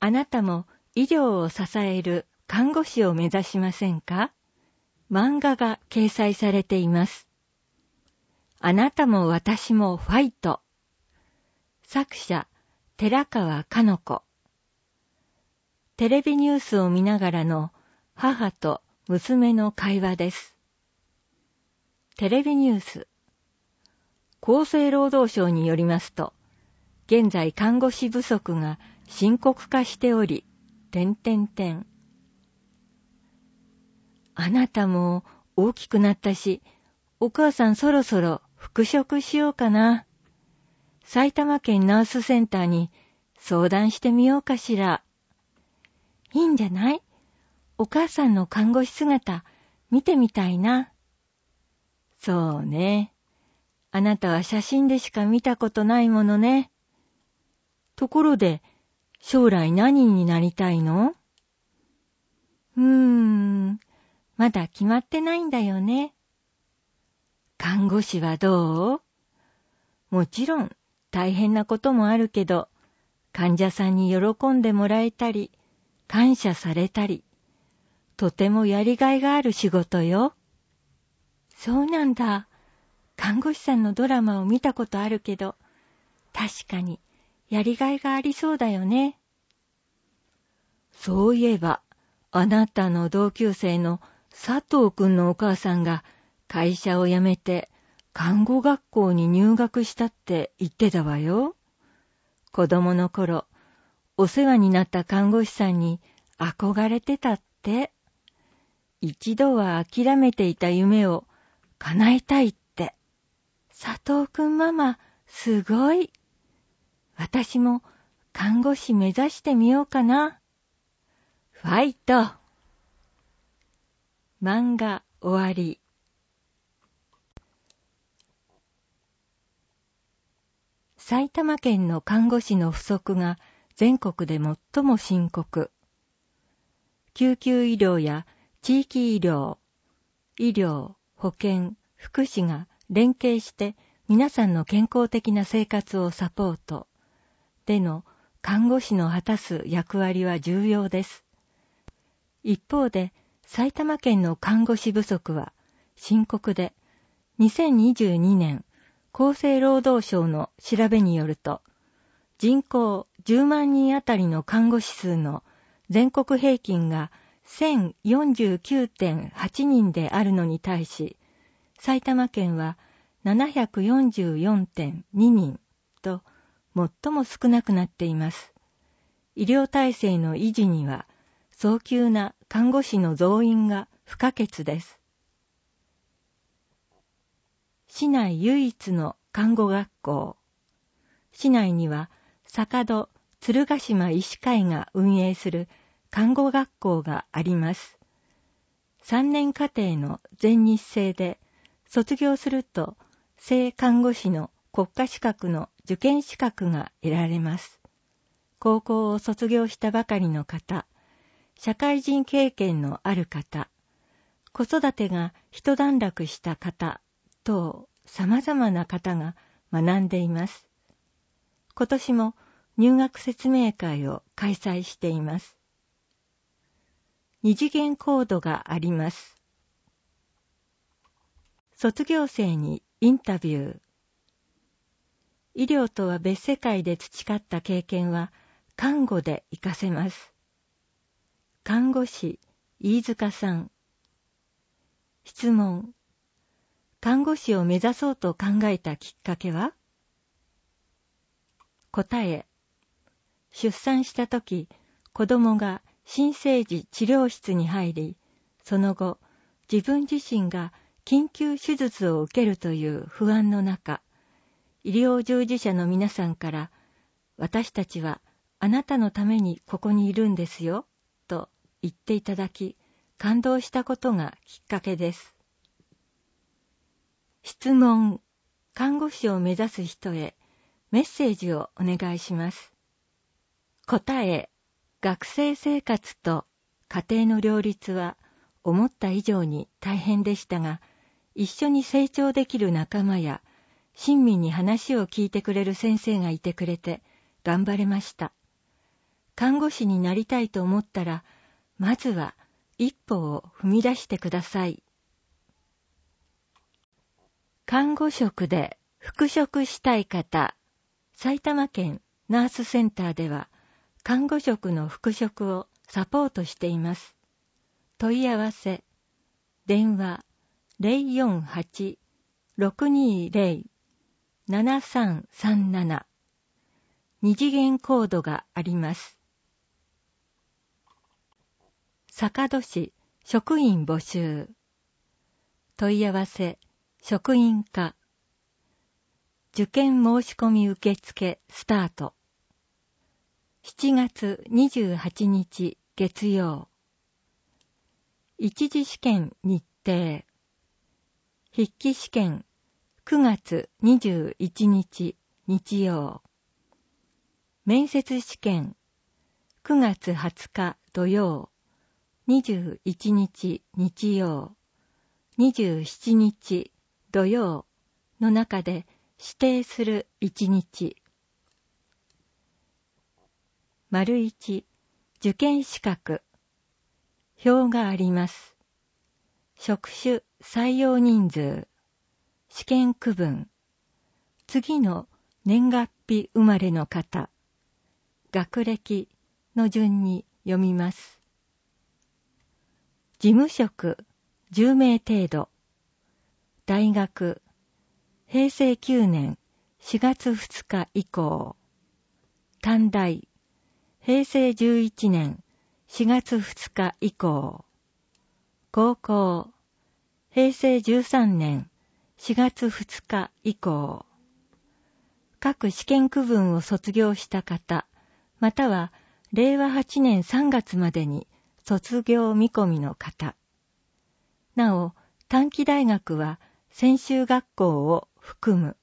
あなたも医療を支える看護師を目指しませんか？漫画が掲載されています。あなたも私もファイト。作者、寺川かの子。テレビニュースを見ながらの母と娘の会話です。テレビニュース。厚生労働省によりますと、現在看護師不足が深刻化しており、あなたも大きくなったし、お母さんそろそろ復職しようかな。埼玉県ナースセンターに相談してみようかしら。いいんじゃない？お母さんの看護師姿見てみたいな。そうね。あなたは写真でしか見たことないものね。ところで、将来何になりたいの？まだ決まってないんだよね。看護師はどう？もちろん大変なこともあるけど、患者さんに喜んでもらえたり、感謝されたり、とてもやりがいがある仕事よ。そうなんだ。看護師さんのドラマを見たことあるけど、確かにやりがいがありそうだよね。そういえば、あなたの同級生の佐藤くんのお母さんが会社を辞めて看護学校に入学したって言ってたわよ。子供の頃、お世話になった看護師さんに憧れてたって。一度は諦めていた夢を叶えたいって。佐藤くんママ、すごい。私も看護師目指してみようかな。ファイト。漫画終わり。埼玉県の看護師の不足が全国で最も深刻。救急医療や地域医療、保健、福祉が連携して皆さんの健康的な生活をサポート。での看護師の果たす役割は重要です。一方で、埼玉県の看護師不足は深刻で、2022年厚生労働省の調べによると、人口10万人あたりの看護師数の全国平均が 1049.8 人であるのに対し、埼玉県は 744.2 人と最も少なくなっています。医療体制の維持には早急な看護師の増員が不可欠です。市内唯一の看護学校。市内には坂戸鶴ヶ島医師会が運営する看護学校があります。3年課程の全日制で、卒業すると正看護師の国家資格の受験資格が得られます。高校を卒業したばかりの方、社会人経験のある方、子育てが一段落した方等、様々な方が学んでいます。今年も入学説明会を開催しています。二次元コードがあります。卒業生にインタビュー。医療とは別世界で培った経験は看護で活かせます。看護師、飯塚さん。質問。看護師を目指そうと考えたきっかけは？答え。出産したとき、子供が新生児治療室に入り、その後、自分自身が緊急手術を受けるという不安の中、医療従事者の皆さんから、私たちはあなたのためにここにいるんですよ、と言っていただき、感動したことがきっかけです。質問。看護師を目指す人へメッセージをお願いします。答え。学生生活と家庭の両立は思った以上に大変でしたが、一緒に成長できる仲間や親身に話を聞いてくれる先生がいてくれて頑張れました。 看護師になりたいと思ったら、まずは一歩を踏み出してください。看護職で復職したい方、埼玉県ナースセンターでは、看護職の復職をサポートしています。問い合わせ、電話 048-620-7337 二次元コードがあります。坂戸市職員募集。問い合わせ、職員課。受験申し込み受付スタート。7月28日月曜。一次試験日程。筆記試験9月21日日曜。面接試験9月20日土曜。21日日曜。27日土曜の中で指定する1日。1、受験資格。表があります。職種採用人数。試験区分。次の年月日生まれの方。学歴の順に読みます。事務職10名程度。大学平成9年4月2日以降。短大平成11年4月2日以降。高校平成13年4月2日以降。各試験区分を卒業した方、または令和8年3月までに卒業見込みの方。なお、短期大学は専修学校を含む。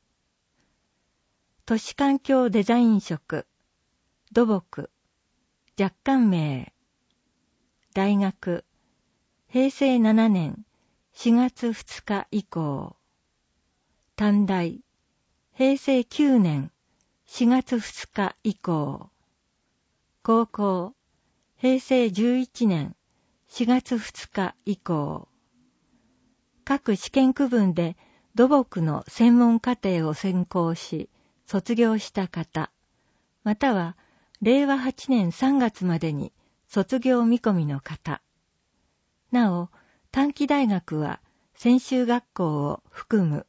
都市環境デザイン職、土木、若干名。大学、平成7年4月2日以降。短大、平成9年4月2日以降。高校、平成11年4月2日以降。各試験区分で土木の専門課程を専攻し、卒業した方、または令和8年3月までに卒業見込みの方。なお、短期大学は専修学校を含む。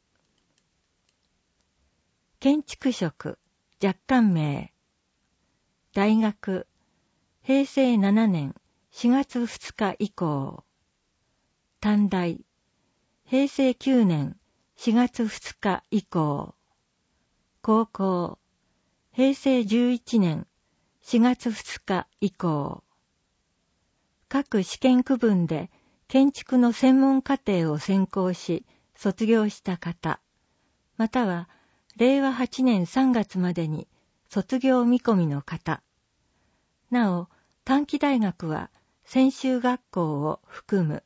建築職、若干名。大学、平成7年4月2日以降。短大、平成9年4月2日以降。高校、平成11年4月2日以降。各試験区分で建築の専門課程を専攻し、卒業した方、または令和8年3月までに卒業見込みの方。なお、短期大学は専修学校を含む。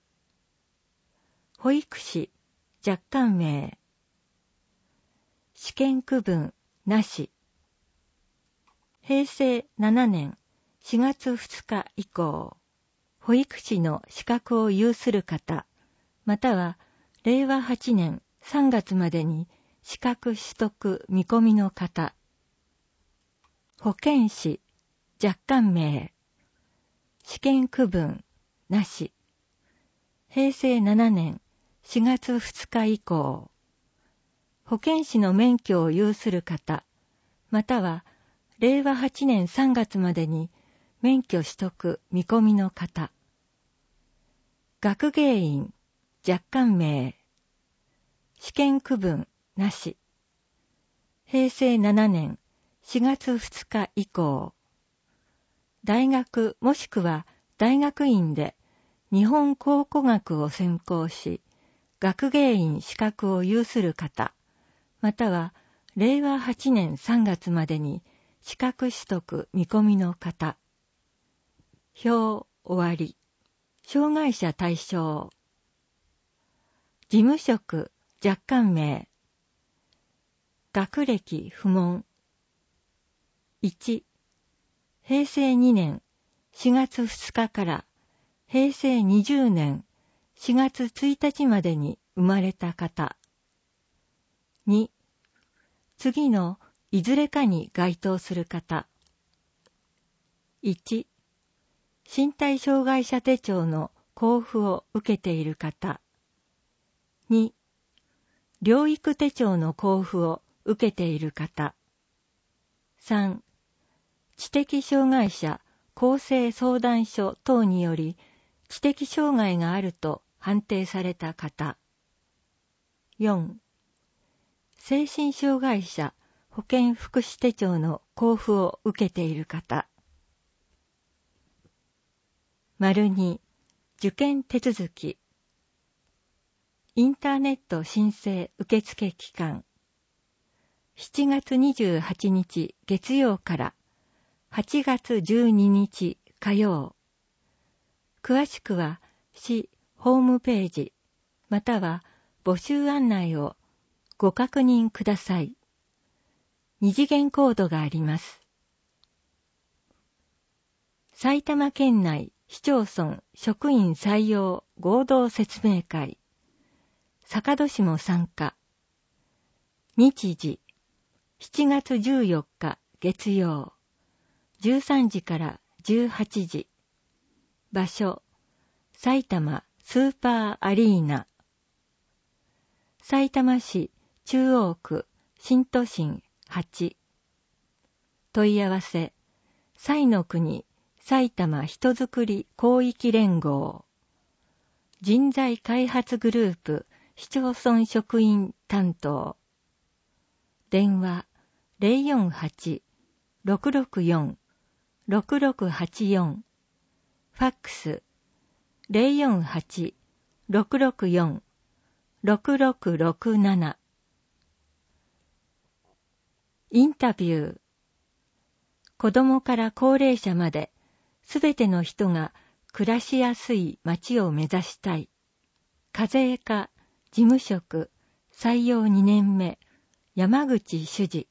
保育士、若干名。試験区分なし。平成7年4月2日以降。保育士の資格を有する方、または令和8年3月までに資格取得見込みの方。保健師、若干名。試験区分なし。平成7年4月2日以降。保健師の免許を有する方、または令和8年3月までに免許取得見込みの方。学芸員、若干名。試験区分なし。平成7年4月2日以降。大学もしくは大学院で日本考古学を専攻し、学芸員資格を有する方、または令和8年3月までに資格取得見込みの方。表終わり。障害者対象。事務職若干名。学歴不問。1、 平成2年4月2日から平成20年4月1日までに生まれた方。2、次のいずれかに該当する方。1、身体障害者手帳の交付を受けている方。2、療育手帳の交付を受けている方。3、知的障害者更生相談所等により知的障害があると判定された方。4、精神障害者保健福祉手帳の交付を受けている方。2、受験手続き。インターネット申請受付期間。7月28日月曜から8月12日火曜。詳しくは市ホームページまたは募集案内をご確認ください。2次元コードがあります。埼玉県内市町村職員採用合同説明会。坂戸市も参加。日時7月14日月曜。13時から18時。場所埼玉スーパーアリーナ。さいたま市中央区新都心8。問い合わせ彩の国埼玉人づくり広域連合。人材開発グループ市町村職員担当。電話 048-664-6684。ファックス 048-664-6667。インタビュー。子どもから高齢者まで、すべての人が暮らしやすい街を目指したい。課税課事務職採用2年目、山口主事。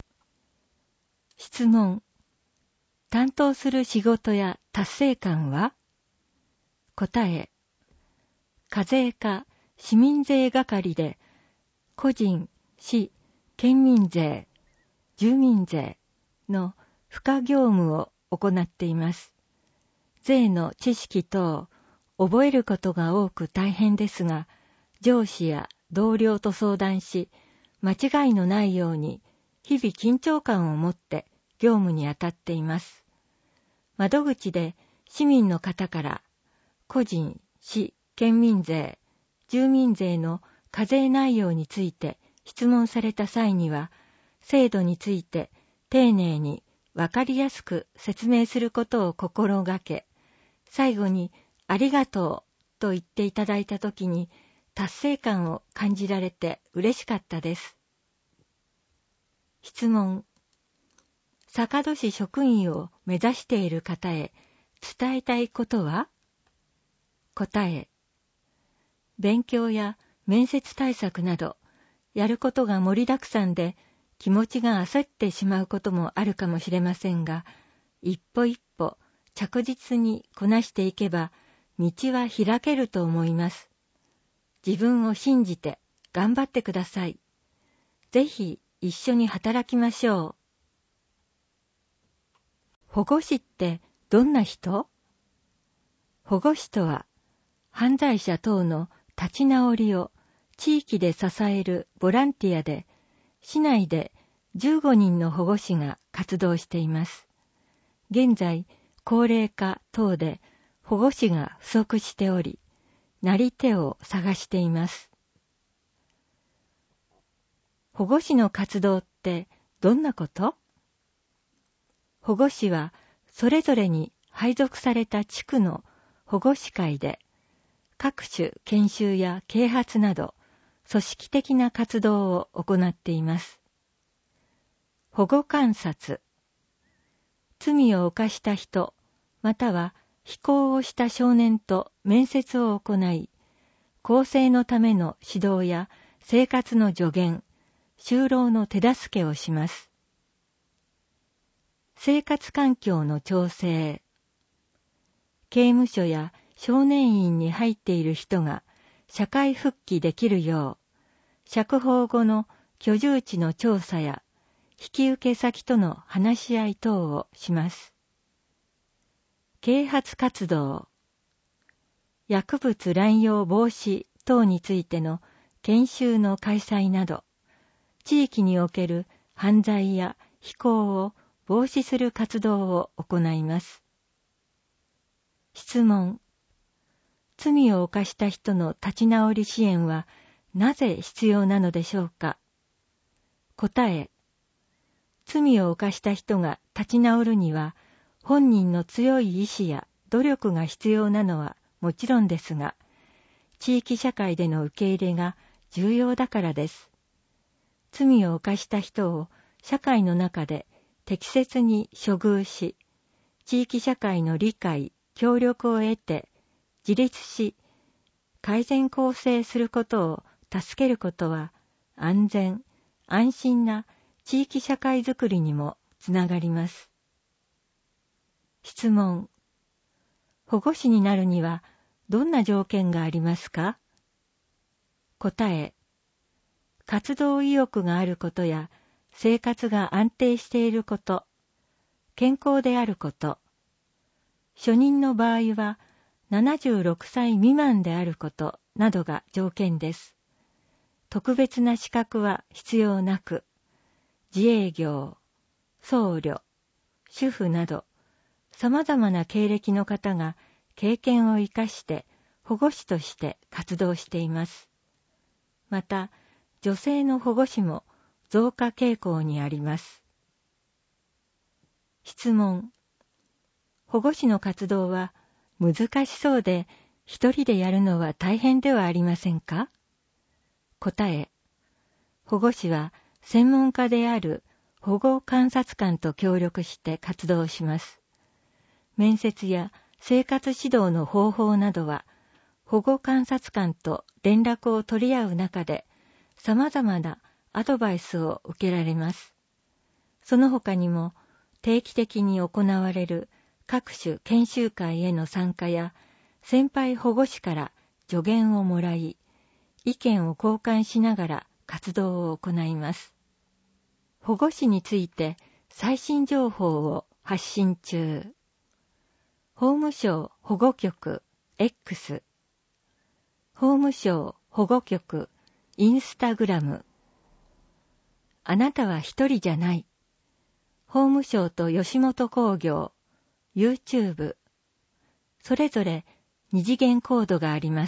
質問。担当する仕事や達成感は？答え。課税課市民税係で、個人、市、県民税、住民税の付加業務を行っています。税の知識等、覚えることが多く大変ですが、上司や同僚と相談し、間違いのないように日々緊張感を持って業務に当たっています。窓口で市民の方から個人、市、県民税、住民税の課税内容について質問された際には、制度について丁寧にわかりやすく説明することを心がけ、最後にありがとうと言っていただいたときに達成感を感じられて嬉しかったです。質問。坂戸市職員を目指している方へ伝えたいことは？答え。勉強や面接対策など、やることが盛りだくさんで気持ちが焦ってしまうこともあるかもしれませんが、一歩一歩着実にこなしていけば道は開けると思います。自分を信じて頑張ってください。ぜひ一緒に働きましょう。保護司ってどんな人？保護司とは、犯罪者等の立ち直りを地域で支えるボランティアで、市内で15人の保護司が活動しています。現在、高齢化等で保護司が不足しており、なり手を探しています。保護司の活動ってどんなこと？保護司はそれぞれに配属された地区の保護司会で、各種研修や啓発など組織的な活動を行っています。保護観察。罪を犯した人、または非行をした少年と面接を行い、更生のための指導や生活の助言、就労の手助けをします。 生活環境の調整。刑務所や少年院に入っている人が社会復帰できるよう、釈放後の居住地の調査や引き受け先との話し合い等をします。啓発活動。薬物乱用防止等についての研修の開催など、地域における犯罪や非行を防止する活動を行います。質問。罪を犯した人の立ち直り支援はなぜ必要なのでしょうか。答え。罪を犯した人が立ち直るには、本人の強い意志や努力が必要なのはもちろんですが、地域社会での受け入れが重要だからです。罪を犯した人を社会の中で適切に処遇し、地域社会の理解、協力を得て、自立し、改善更生することを助けることは、安全、安心な地域社会づくりにもつながります。質問。保護司になるにはどんな条件がありますか？答え。活動意欲があることや生活が安定していること、健康であること、初任の場合は76歳未満であることなどが条件です。特別な資格は必要なく、自営業、僧侶、主婦など、様々な経歴の方が経験を生かして保護司として活動しています。また、女性の保護司も増加傾向にあります。質問。保護司の活動は難しそうで、一人でやるのは大変ではありませんか？答え。保護司は専門家である保護観察官と協力して活動します。面接や生活指導の方法などは、保護観察官と連絡を取り合う中で、様々なアドバイスを受けられます。その他にも、定期的に行われる各種研修会への参加や、先輩保護司から助言をもらい、意見を交換しながら活動を行います。保護司について最新情報を発信中。法務省保護局 X、法務省保護局インスタグラム。あなたは一人じゃない。法務省と吉本興業 YouTube。それぞれ二次元コードがあります。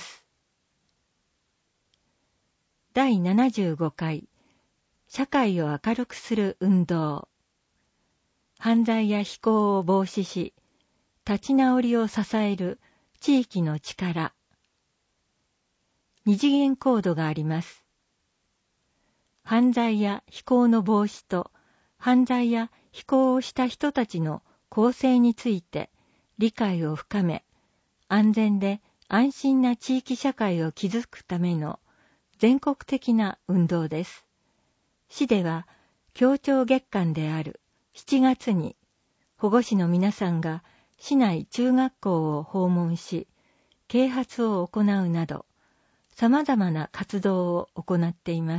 第75回社会を明るくする運動。犯罪や非行を防止し、立ち直りを支える地域の力。二次元コードがあります。犯罪や非行の防止と犯罪や非行をした人たちの更生について理解を深め、安全で安心な地域社会を築くための全国的な運動です。市では協調月間である7月に保護司の皆さんが市内中学校を訪問し、啓発を行うなど、様々な活動を行っています。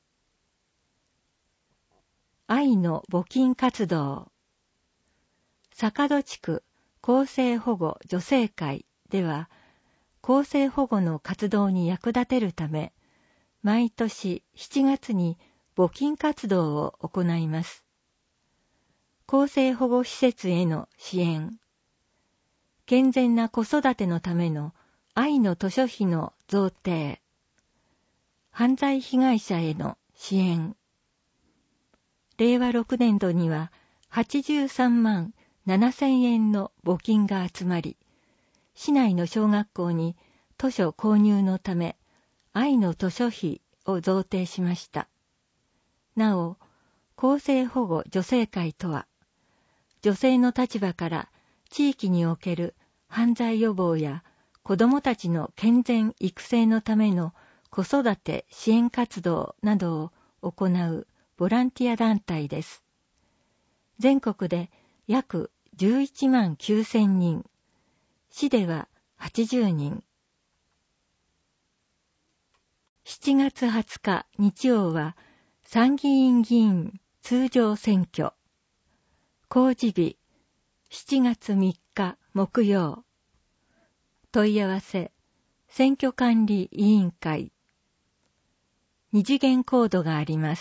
愛の募金活動。坂戸地区更生保護助成会では、更生保護の活動に役立てるため、毎年7月に募金活動を行います。更生保護施設への支援、健全な子育てのための愛の図書費の贈呈、犯罪被害者への支援。令和6年度には83万7000円の募金が集まり、市内の小学校に図書購入のため愛の図書費を贈呈しました。なお、更生保護助成会とは、女性の立場から地域における犯罪予防や子どもたちの健全育成のための子育て支援活動などを行うボランティア団体です。 全国で約11万9000人、市では80人。7月20日日曜は参議院議員通常選挙。公示日7月3日木曜。問い合わせ選挙管理委員会。2次元コードがあります。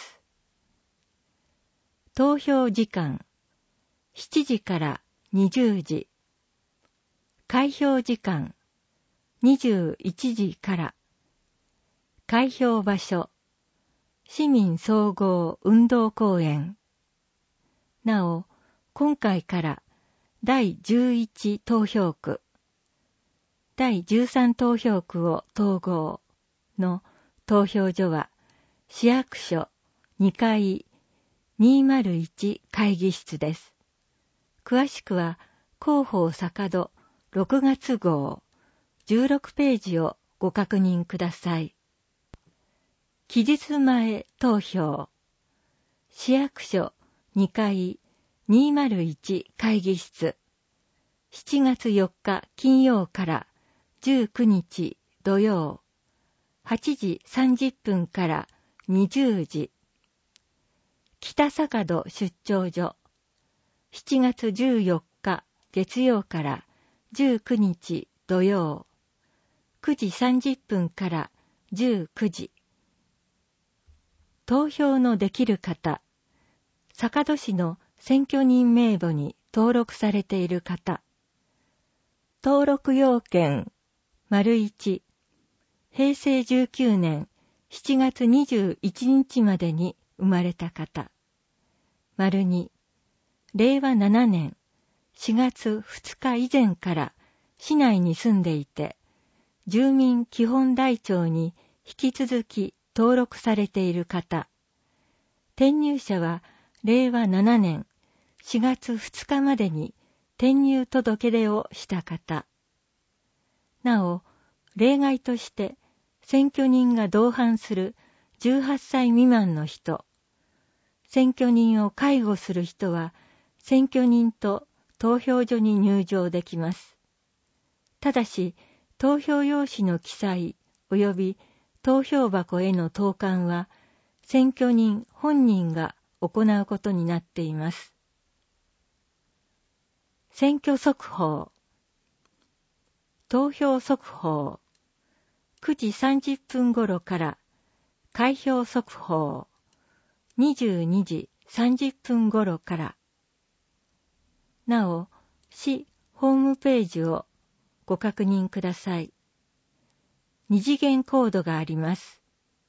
投票時間7時から20時。開票時間21時から。開票場所市民総合運動公園。なお、今回から第11投票区、第13投票区を統合の投票所は市役所2階201会議室です。詳しくは広報坂戸6月号16ページをご確認ください。期日前投票。市役所2階201会議室。7月4日金曜から19日土曜。8時30分から20時。北坂戸出張所。7月14日月曜から19日土曜。9時30分から19時。投票のできる方、坂戸市の選挙人名簿に登録されている方、登録要件、1、平成19年7月21日までに生まれた方、2、令和7年4月2日以前から市内に住んでいて、住民基本台帳に引き続き登録されている方、転入者は令和7年4月2日までに転入届出をした方。なお、例外として選挙人が同伴する18歳未満の人、選挙人を介護する人は選挙人と投票所に入場できます。ただし、投票用紙の記載及び投票箱への投函は選挙人本人が行うことになっています。選挙速報。投票速報。9時30分頃から開票速報。22時30分頃から。なお、市ホームページをご確認ください。2次元コードがあります。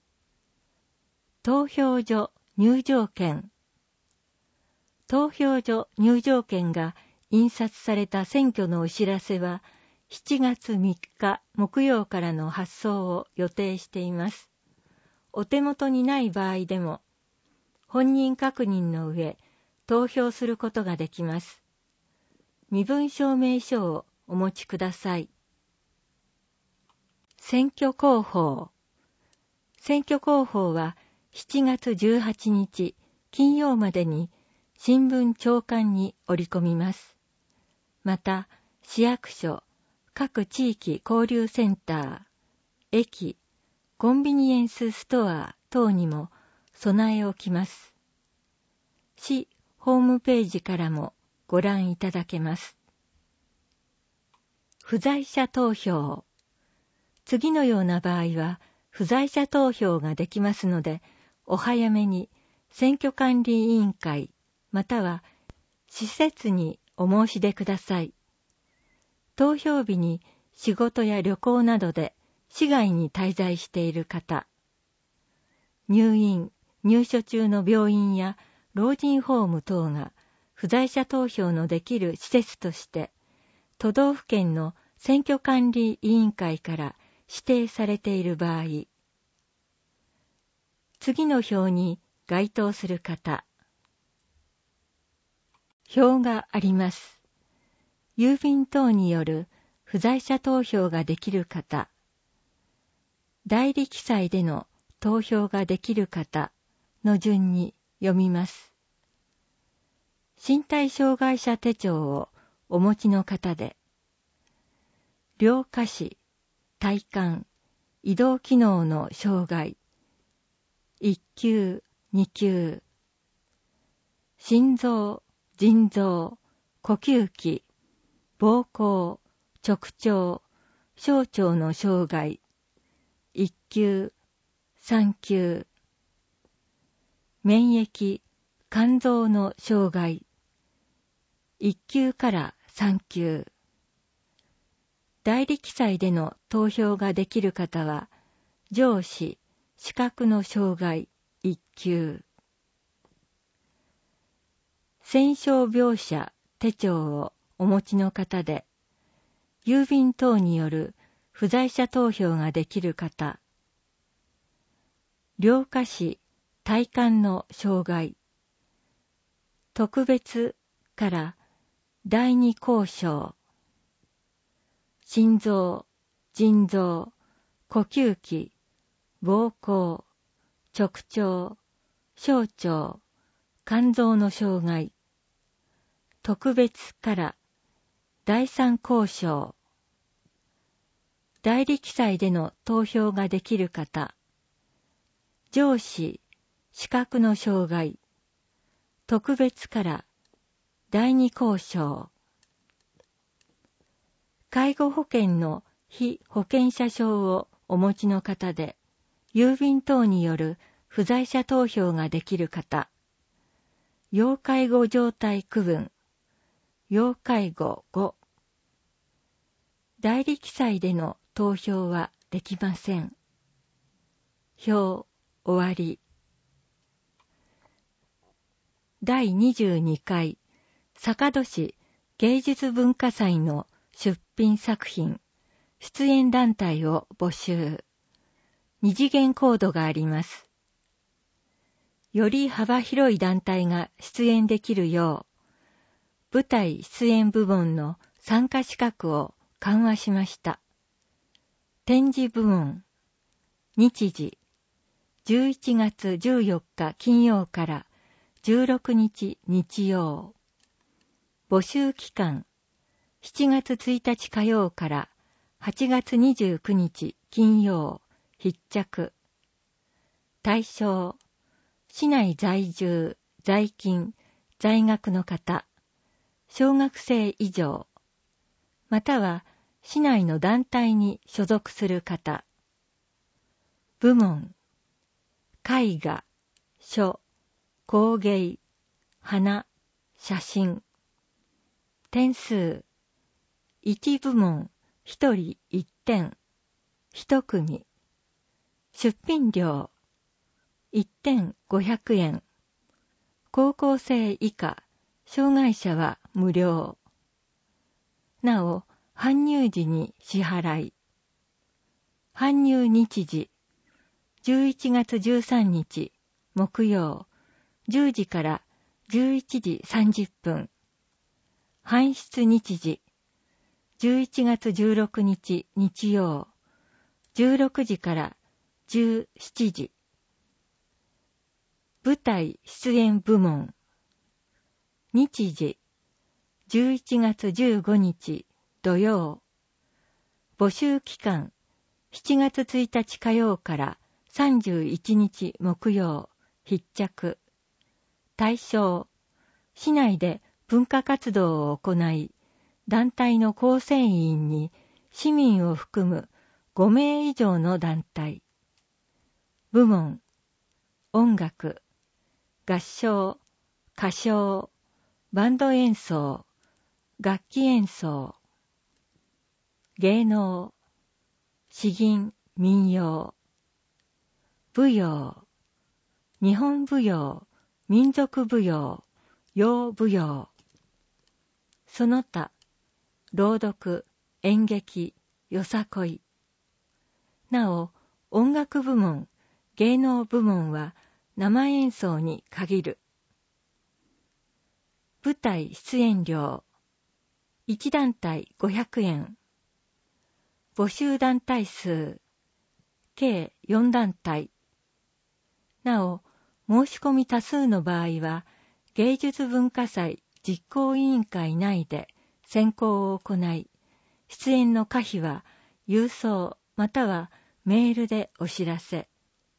投票所入場券。投票所入場券が印刷された選挙のお知らせは7月3日木曜からの発送を予定しています。お手元にない場合でも本人確認の上投票することができます。身分証明書をお持ちください。選挙広報。選挙広報は7月18日金曜までに新聞朝刊に折り込みます。また、市役所、各地域交流センター、駅、コンビニエンスストア等にも備え置きます。市ホームページからもご覧いただけます。不在者投票。次のような場合は不在者投票ができますので、お早めに選挙管理委員会または施設にお申し出ください。投票日に仕事や旅行などで市外に滞在している方、入院・入所中の病院や老人ホーム等が不在者投票のできる施設として都道府県の選挙管理委員会から指定されている場合、次の表に該当する方、表があります。郵便等による不在者投票ができる方、代理記載での投票ができる方の順に読みます。 身体障害者手帳をお持ちの方で、両下肢、体幹、移動機能の障害、1級、2級、心臓、腎臓、呼吸器、膀胱、直腸、小腸の障害、1級、3級、免疫、肝臓の障害、1級から3級。代理記載での投票ができる方は、上肢、視覚の障害、1級。戦傷病者手帳をお持ちの方で、郵便等による不在者投票ができる方、両下肢、体幹の障害、特別から第二項章、心臓、腎臓、呼吸器、膀胱、直腸、小腸、肝臓の障害、特別から第三項章、代理記載での投票ができる方、上肢、視覚の障害、特別から第二項章、介護保険の被保険者証をお持ちの方で、郵便等による不在者投票ができる方、要介護状態区分、要介護5、代理記載での投票はできません。表終わり。第22回坂戸市芸術文化祭の出品作品、出演団体を募集。二次元コードがあります。より幅広い団体が出演できるよう、舞台出演部門の参加資格を緩和しました。展示部門、日時、11月14日金曜から16日日曜。募集期間、7月1日火曜から8月29日金曜。必着。対象、市内在住、在勤、在学の方、小学生以上、または市内の団体に所属する方。部門、絵画、書、工芸、花、写真。点数、1部門1人1点、1組。出品料、1点500円。高校生以下、障害者は無料。なお、搬入時に支払い。搬入日時、11月13日、木曜、10時から11時30分。搬出日時、11月16日、日曜、16時から17時。舞台出演部門。日時、11月15日土曜。募集期間、7月1日火曜から31日木曜。必着。対象、市内で文化活動を行い、団体の構成員に市民を含む5名以上の団体。部門、音楽、合唱、歌唱、バンド演奏、楽器演奏。芸能、詩吟、民謡。舞踊、日本舞踊、民族舞踊、洋舞踊。その他、朗読、演劇、よさこい。なお、音楽部門、芸能部門は生演奏に限る。舞台出演料、1団体500円。募集団体数、計4団体。なお、申し込み多数の場合は、芸術文化祭実行委員会内で選考を行い、出演の可否は郵送またはメールでお知らせ。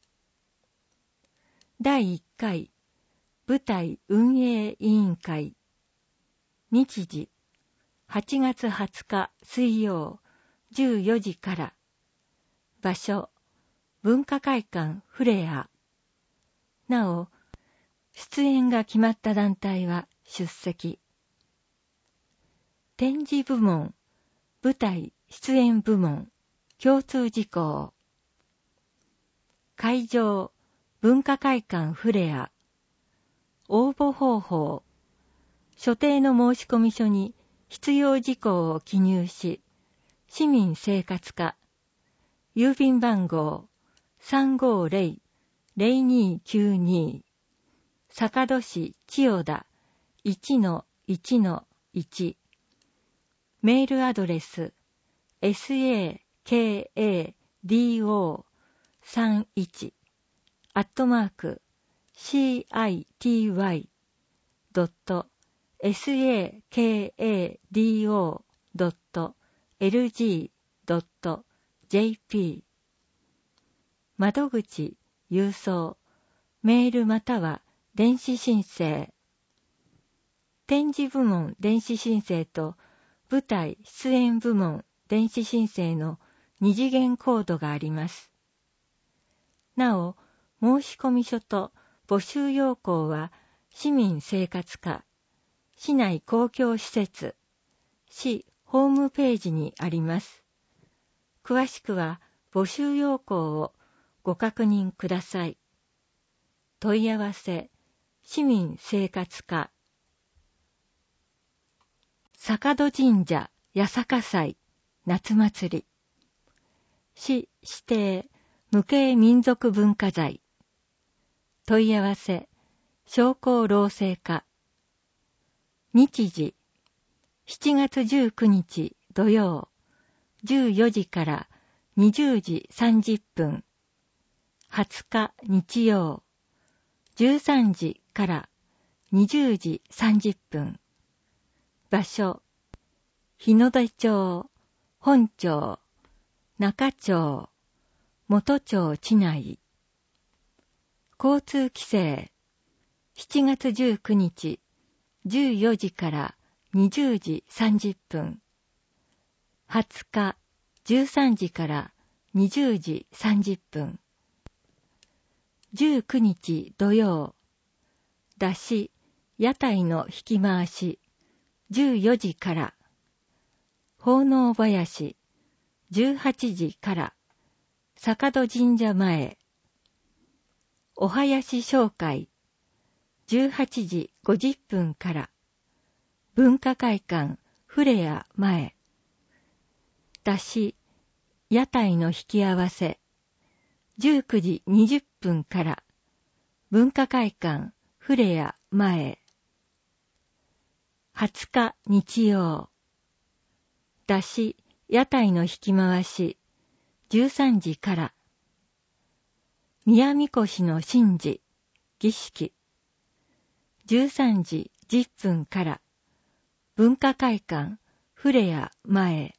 第1回舞台運営委員会。日時8月20日水曜14時から。場所文化会館フレア。なお、出演が決まった団体は出席。展示部門、舞台出演部門、共通事項。会場、文化会館フレア。応募方法。所定の申込書に必要事項を記入し、市民生活課、郵便番号 350-0292、坂戸市千代田 1-1-1、メールアドレス sakado.city.lg.jp 窓口、郵送、メールまたは電子申請。展示部門電子申請と舞台出演部門電子申請の二次元コードがあります。なお、申込書と募集要項は市民生活課、市内公共施設、市ホームページにあります。詳しくは募集要項をご確認ください。問い合わせ、市民生活課。坂戸神社八坂祭夏祭り。市指定無形民族文化財。問い合わせ、商工労政課。日時、7月19日土曜、14時から20時30分。20日日曜、13時から20時30分。場所、日の出町、本町、中町、元町地内。交通規制、7月19日、14時から20時30分。20日、13時から20時30分。19日土曜、出し、屋台の引き回し、14時から。奉納囃子、18時から。坂戸神社前。お囃子紹介、18時50分から。文化会館フレア前。出し、屋台の引き合わせ、19時20分から。文化会館フレア前。20日日曜。出し、屋台の引き回し、13時から。宮神輿の神事、儀式。13時10分から。文化会館フレア前。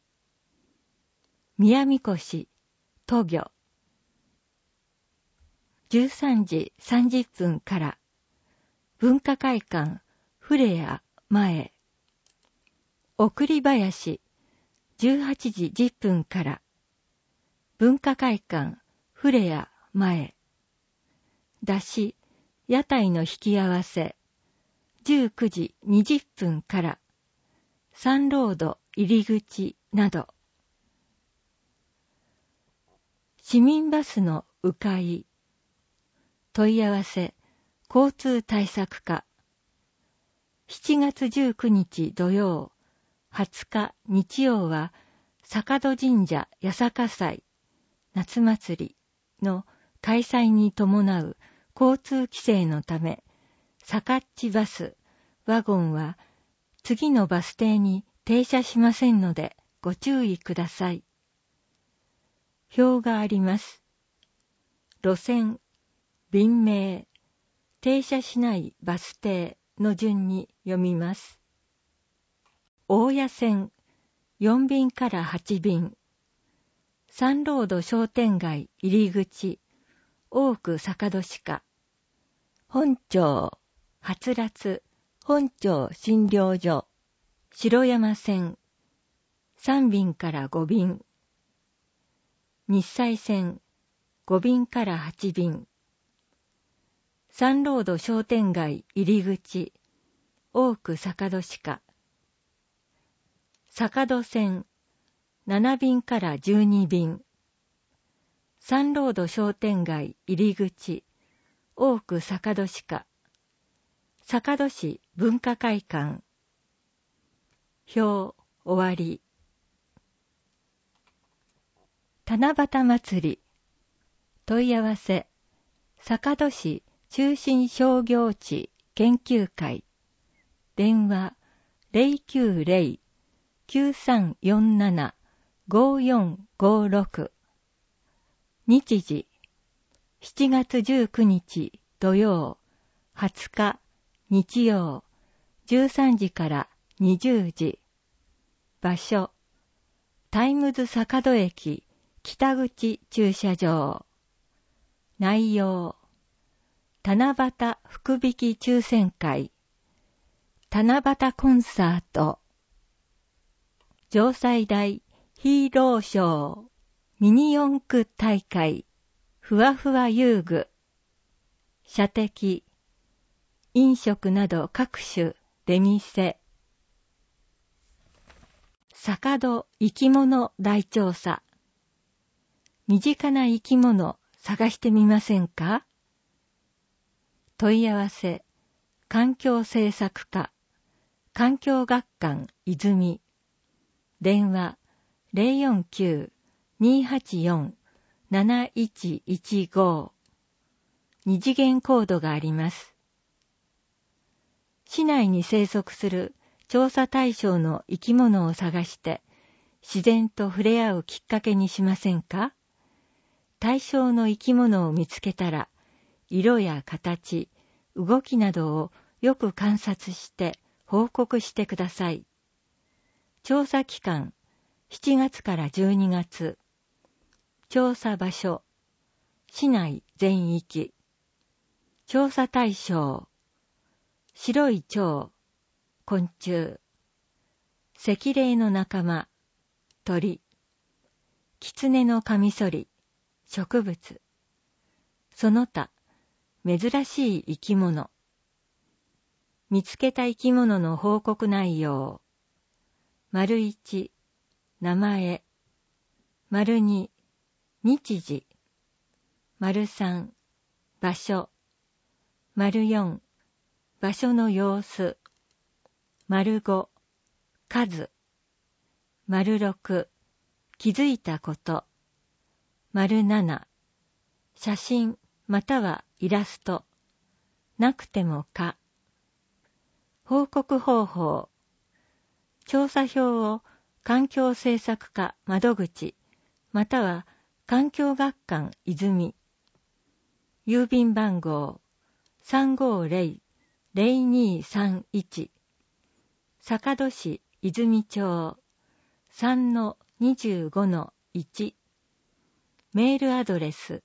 宮神輿、渡御。13時30分から。文化会館フレア前。送り囃子、18時10分から。文化会館フレア前。出し、屋台の引き合わせ、19時20分から。サンロード入り口など。市民バスの迂回。問い合わせ、交通対策課。7月19日土曜、20日日曜は、坂戸神社八坂祭夏祭りの開催に伴う交通規制のため、坂っちバス、ワゴンは次のバス停に停車しませんのでご注意ください。表があります。路線、便名、停車しないバス停、 の順に読みます。大谷線4便から8便、サンロード商店街入り口、大久坂戸歯科、本町、はつらつ、本町診療所、城山線、3便から5便、日西線、5便から8便、サンロード商店街入り口、大久坂戸歯科、坂戸線、7便から12便、サンロード商店街入り口、大久坂戸歯科、坂戸市文化会館、表終わり。七夕祭り、問い合わせ、坂戸市中心商業地研究会、電話 090-9347-5456、日時、7月19日土曜、20日日曜、13時から20時、場所、タイムズ坂戸駅北口駐車場、内容、七夕福引き抽選会、七夕コンサート、城西大ヒーローショー、ミニ四駆大会、ふわふわ遊具、射的、飲食など各種出店、坂戸生き物大調査、身近な生き物探してみませんか？問い合わせ、環境政策課、環境学館泉、電話049-284-7115、二次元コードがあります。市内に生息する調査対象の生き物を探して自然と触れ合うきっかけにしませんか？対象の生き物を見つけたら、色や形、動きなどをよく観察して報告してください。調査期間、7月から12月。調査場所、市内全域。調査対象、白い蝶、昆虫。赤霊の仲間、鳥。狐のカミソリ、植物。その他、珍しい生き物。見つけた生き物の報告内容。丸1、名前。丸2、日時。丸3、場所。丸4、場所の様子。丸5、数。丸6、気づいたこと。丸7、写真またはイラスト。なくてもか。報告方法。調査票を環境政策課窓口または環境学館泉。郵便番号 350-0231 坂戸市泉町 3-25-1。メールアドレス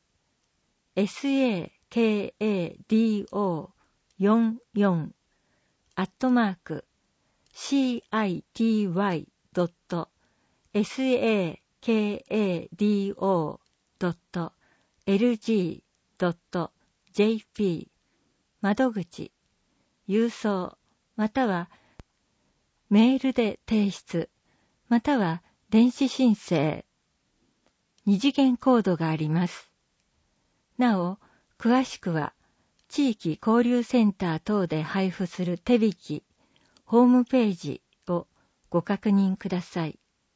city.44@city.lg.jp 窓口、郵送、またはメールで提出、または電子申請。二次元コードがあります。なお、詳しくは、地域交流センター等で配布する手引き、ホームページをご確認ください。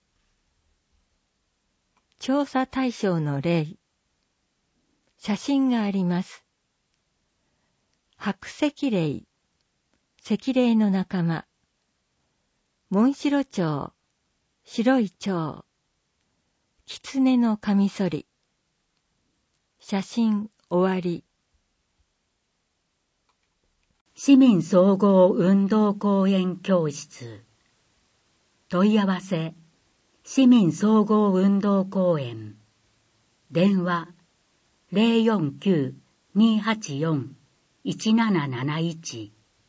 調査対象の例。写真があります。白赤霊、赤霊の仲間。モンシロチョウ、白い蝶。狐のカミソリ。写真終わり。 市民総合運動講演教室。問い合わせ、市民総合運動講演。電話、049-284-1771。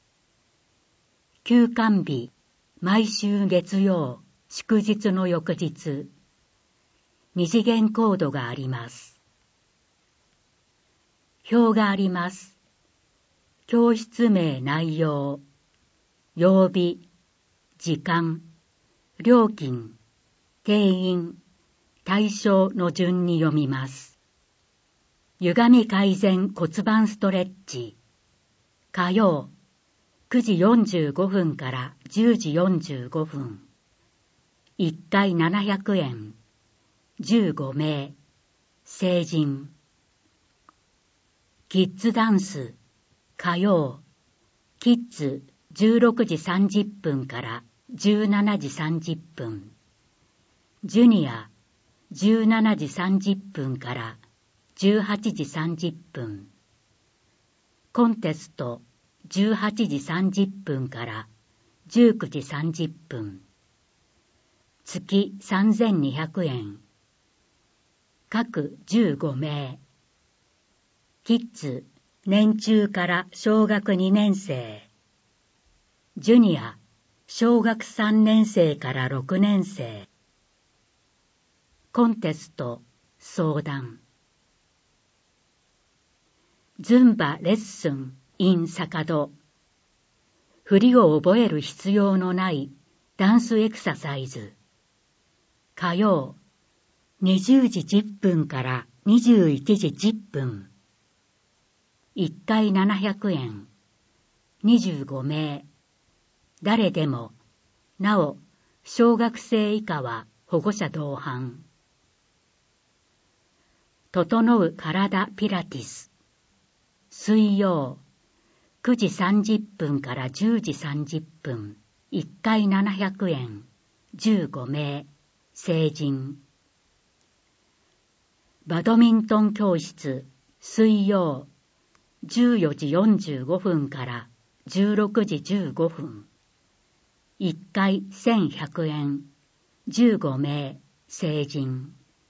休館日、毎週月曜、祝日の翌日。二次元コードがあります。表があります。教室名内容、曜日、時間、料金、定員、対象の順に読みます。歪み改善骨盤ストレッチ。火曜、9時45分から10時45分。1回700円。15名。成人。キッズダンス。火曜。キッズ16時30分から17時30分。ジュニア17時30分から18時30分。コンテスト18時30分から19時30分。月3200円。各15名。キッズ、年中から小学2年生。ジュニア、小学3年生から6年生。コンテスト、相談。ズンバレッスン in 坂戸。振りを覚える必要のないダンスエクササイズ。火曜、20時10分から21時10分。1回700円。25名。誰でも、なお、小学生以下は保護者同伴。整う体ピラティス。水曜、9時30分から10時30分。1回700円。15名。成人。バドミントン教室。水曜、14時45分から16時15分。1回1100円。15名。成人。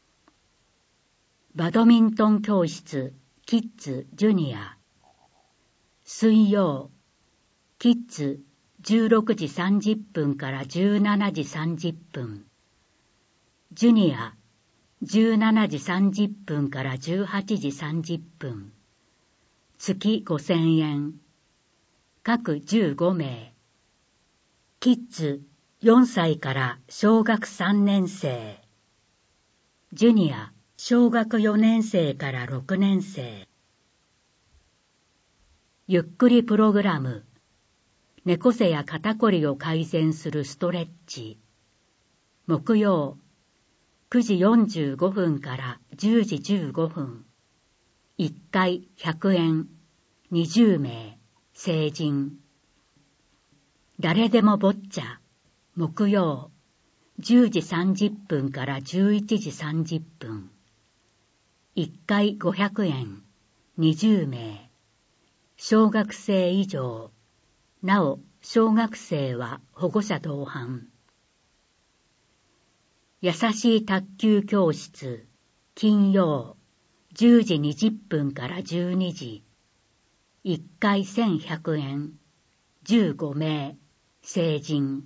バドミントン教室。キッズジュニア。水曜、キッズ16時30分から17時30分。ジュニア17時30分から18時30分。月5000円。各15名。キッズ4歳から小学3年生。ジュニア小学4年生から6年生。ゆっくりプログラム。猫背や肩こりを改善するストレッチ。木曜、9時45分から10時15分。1回100円。20名。成人。誰でもボッチャ。木曜、10時30分から11時30分。1回500円。20名。小学生以上。なお、小学生は保護者同伴。優しい卓球教室。金曜、10時20分から12時。1回1100円。15名。成人。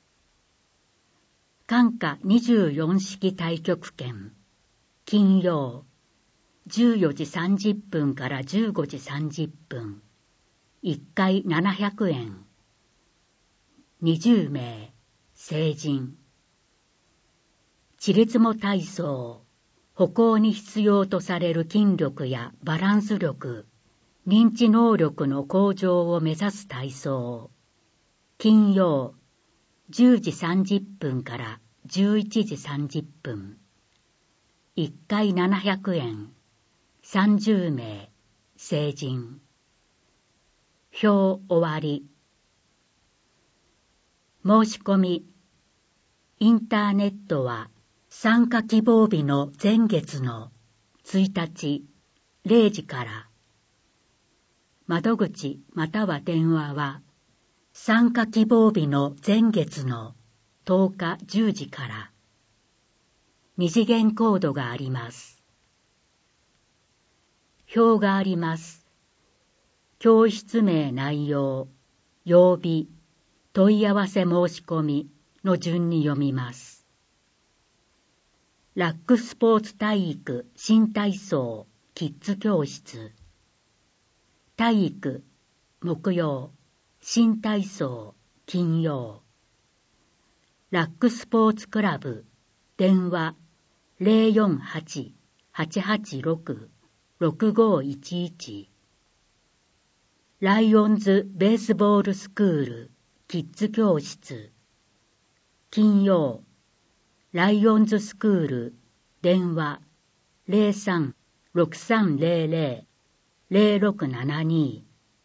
管下24式太極拳。金曜、14時30分から15時30分。1回700円。20名。成人。チリツモ体操。歩行に必要とされる筋力やバランス力、認知能力の向上を目指す体操。金曜、10時30分から11時30分。1回700円。30名。成人。表終わり。申し込み。インターネットは参加希望日の前月の1日0時から。 窓口または電話は、参加希望日の前月の10日10時から。二次元コードがあります。表があります。教室名内容、曜日、問い合わせ申し込みの順に読みます。ラックスポーツ体育新体操キッズ教室。体育、木曜、新体操、金曜。ラックスポーツクラブ、電話、048-886-6511。ライオンズベースボールスクール、キッズ教室。金曜、ライオンズスクール、電話、03-6300-0672。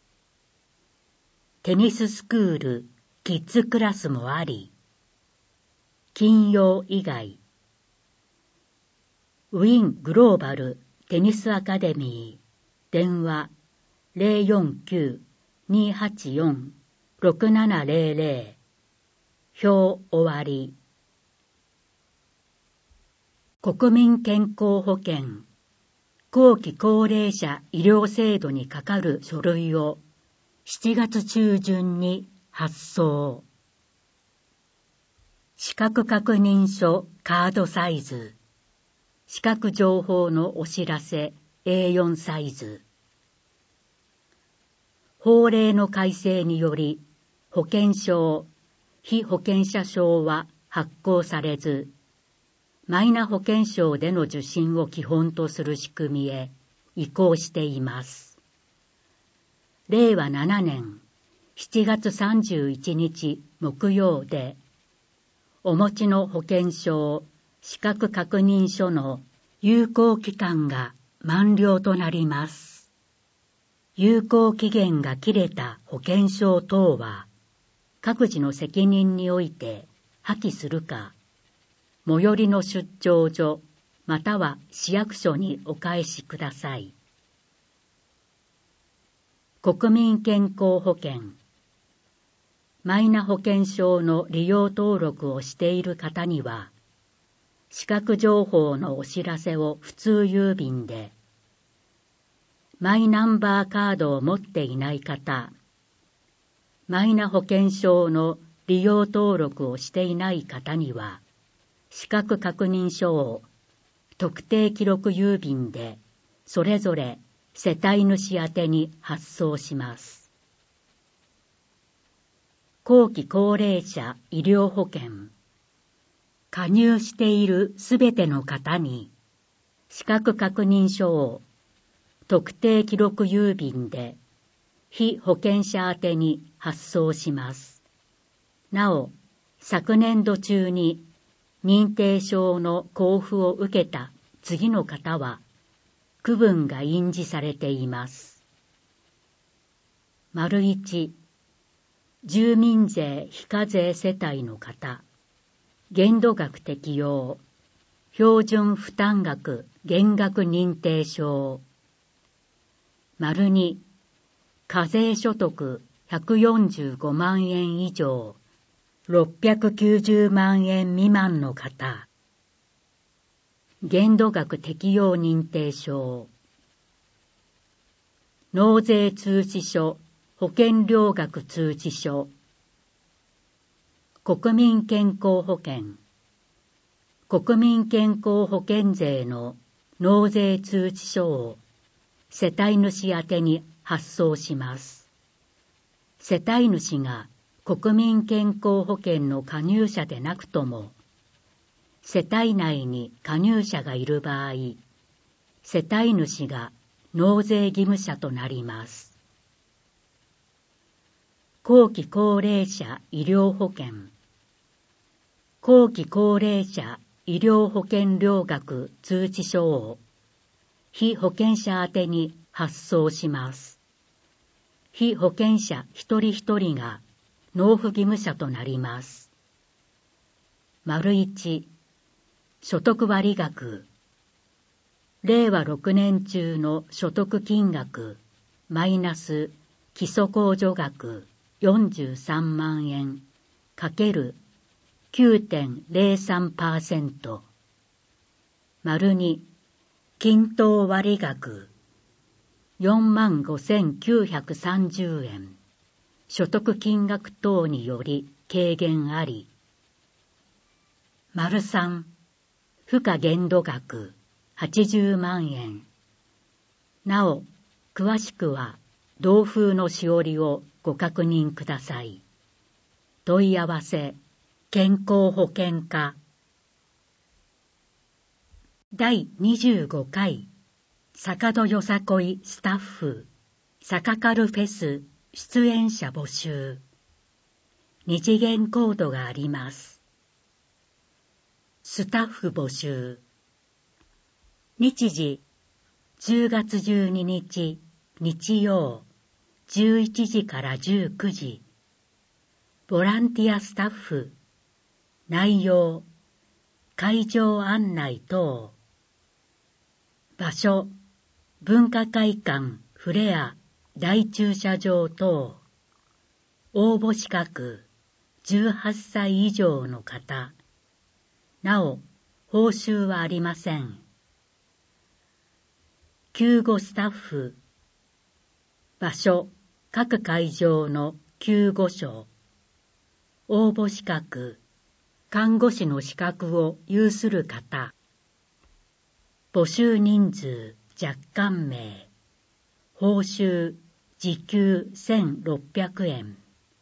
テニススクール、キッズクラスもあり。金曜以外。ウィングローバルテニスアカデミー、電話 049-284-6700。表終わり。国民健康保険、後期高齢者医療制度にかかる書類を7月中旬に発送。資格確認書カードサイズ。資格情報のお知らせ A4 サイズ。法令の改正により、保険証、被保険者証は発行されず、マイナ保険証での受診を基本とする仕組みへ移行しています。令和7年7月31日木曜で、お持ちの保険証、資格確認書の有効期間が満了となります。有効期限が切れた保険証等は、各自の責任において破棄するか、最寄りの出張所または市役所にお返しください。国民健康保険。マイナ保険証の利用登録をしている方には、資格情報のお知らせを普通郵便で、マイナンバーカードを持っていない方、マイナ保険証の利用登録をしていない方には、資格確認書を特定記録郵便でそれぞれ世帯主宛てに発送します。後期高齢者医療保険。加入しているすべての方に、資格確認書を特定記録郵便で被保険者宛てに発送します。なお、昨年度中に認定証の交付を受けた次の方は、区分が印字されています。1、住民税非課税世帯の方、限度額適用、標準負担額減額認定証。2、課税所得145万円以上、690万円未満の方、限度額適用認定証。納税通知書、保険料額通知書。国民健康保険。国民健康保険税の納税通知書を世帯主宛てに発送します。世帯主が国民健康保険の加入者でなくとも、世帯内に加入者がいる場合、世帯主が納税義務者となります。後期高齢者医療保険。後期高齢者医療保険料額通知書を被保険者宛てに発送します。被保険者一人一人が納付義務者となります。1、所得割額。令和6年中の所得金額マイナス基礎控除額43万円かける 9.03%。丸2、均等割額45,930円。所得金額等により軽減あり。丸3、付加限度額80万円。なお、詳しくは同封のしおりをご確認ください。問い合わせ、健康保険課。第25回、坂戸よさこいスタッフ、サカカルフェス出演者募集。2次元コードがあります。スタッフ募集。日時、10月12日、日曜、11時から19時。ボランティアスタッフ。内容、会場案内等。場所、文化会館フレア大駐車場等。応募資格、18歳以上の方。なお、報酬はありません。救護スタッフ。場所、各会場の救護所。応募資格、看護師の資格を有する方。募集人数若干名。報酬時給1600円。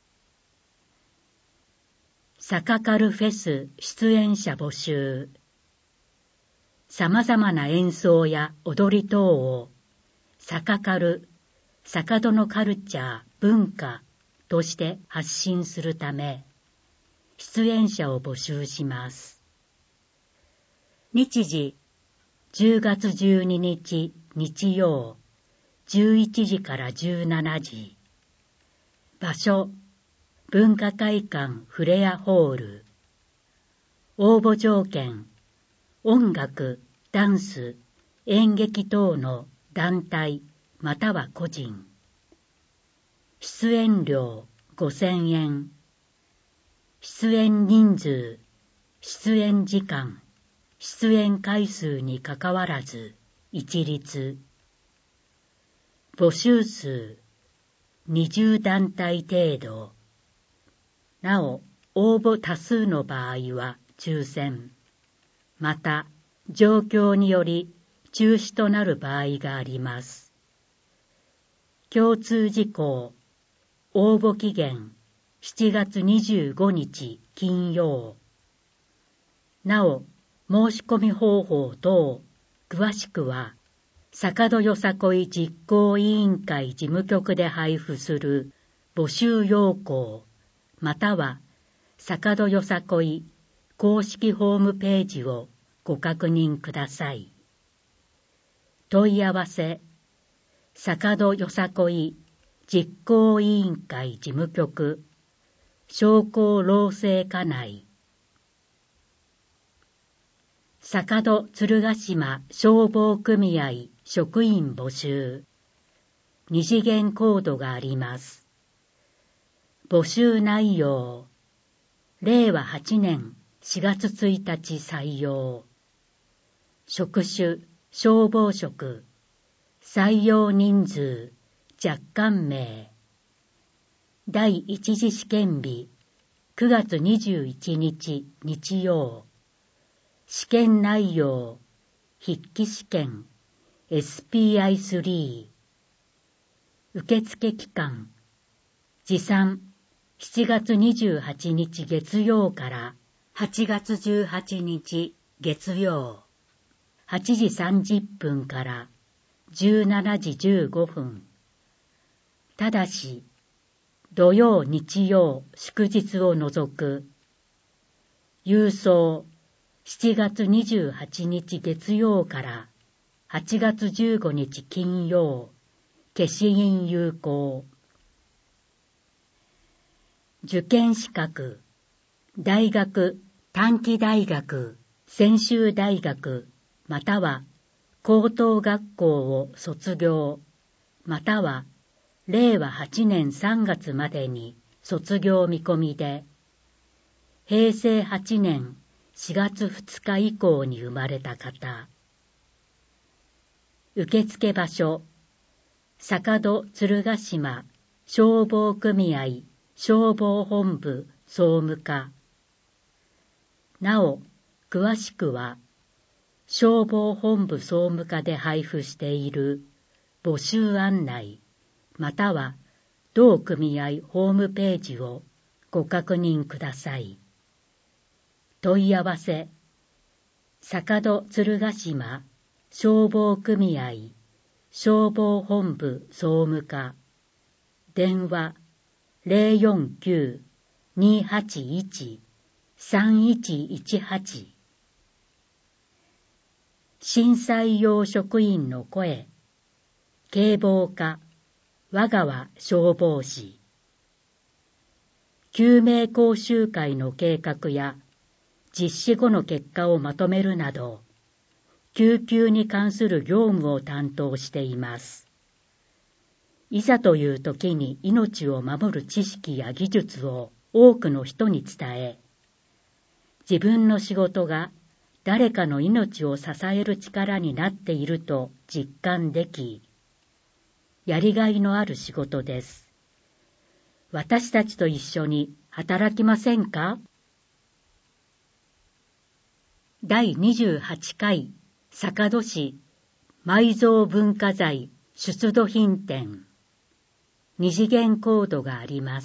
サカカルフェス出演者募集。様々な演奏や踊り等をサカカル、坂戸のカルチャー、文化として発信するため、出演者を募集します。日時、10月12日日曜、11時から17時。場所、文化会館フレアホール。応募条件、音楽、ダンス、演劇等の団体または個人。出演料5000円。出演人数、出演時間、出演回数にかかわらず一律。募集数、20団体程度。なお、応募多数の場合は抽選。また、状況により中止となる場合があります。共通事項、応募期限、7月25日金曜。なお、申し込み方法等、詳しくは、坂戸よさこい実行委員会事務局で配布する募集要項、または、坂戸よさこい公式ホームページをご確認ください。問い合わせ、坂戸よさこい実行委員会事務局、商工労政課内。坂戸鶴ヶ島消防組合職員募集。2次元コードがあります。募集内容。令和8年4月1日採用。職種、消防職。採用人数、若干名。第一次試験日、9月21日日曜。試験内容、筆記試験、SPI3。受付期間、持参、7月28日月曜から8月18日月曜。8時30分から17時15分。ただし、土曜日曜祝日を除く。郵送、7月28日月曜から8月15日金曜。消印有効。受験資格、大学、短期大学、専修大学、または高等学校を卒業、または令和8年3月までに卒業見込みで、平成8年4月2日以降に生まれた方。受付場所、坂戸鶴ヶ島消防組合消防本部総務課。なお、詳しくは、消防本部総務課で配布している募集案内、または同組合ホームページをご確認ください。問い合わせ、坂戸鶴ヶ島消防組合消防本部総務課。電話 049-281-3118。震災用職員の声、警防課、和川消防士。救命講習会の計画や実施後の結果をまとめるなど、救急に関する業務を担当しています。いざという時に命を守る知識や技術を多くの人に伝え、自分の仕事が誰かの命を支える力になっていると実感でき、やりがいのある仕事です。私たちと一緒に働きませんか？第28回坂戸市埋蔵文化財出土品展。二次元コードがあります。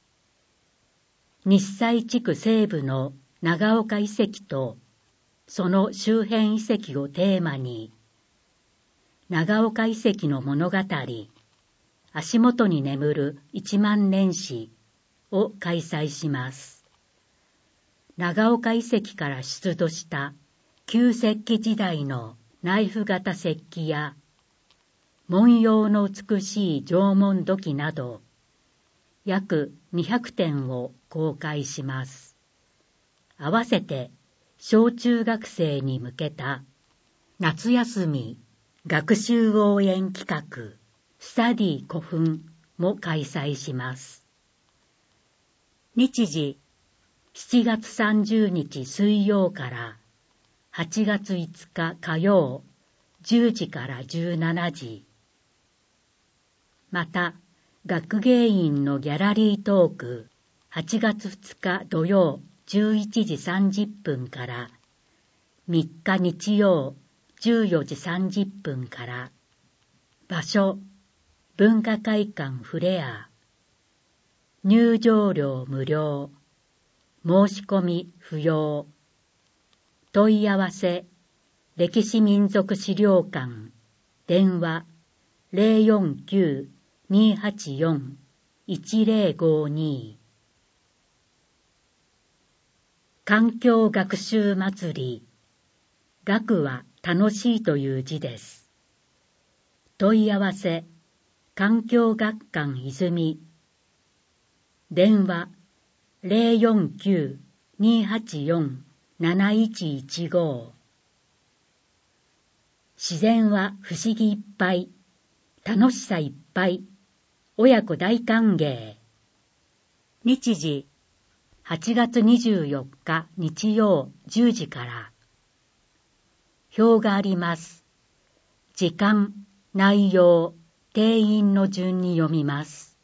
日西地区西部の長岡遺跡とその周辺遺跡をテーマに、長岡遺跡の物語、足元に眠る1万年史を開催します。長岡遺跡から出土した旧石器時代のナイフ型石器や文様の美しい縄文土器など約200点を公開します。合わせて小中学生に向けた夏休み学習応援企画スタディ古墳も開催します。日時7月30日水曜から8月5日火曜10時から17時。また、学芸員のギャラリートーク8月2日土曜11時30分から3日日曜14時30分から。場所、文化会館フレア。入場料無料。申し込み不要。問い合わせ、歴史民俗資料館。電話、049-284-1052。環境学習祭り。学は楽しいという字です。問い合わせ、環境学館泉。電話、049-284-7115。自然は不思議いっぱい、楽しさいっぱい、親子大歓迎。日時、8月24日日曜10時から。表があります。時間、内容、定員の順に読みます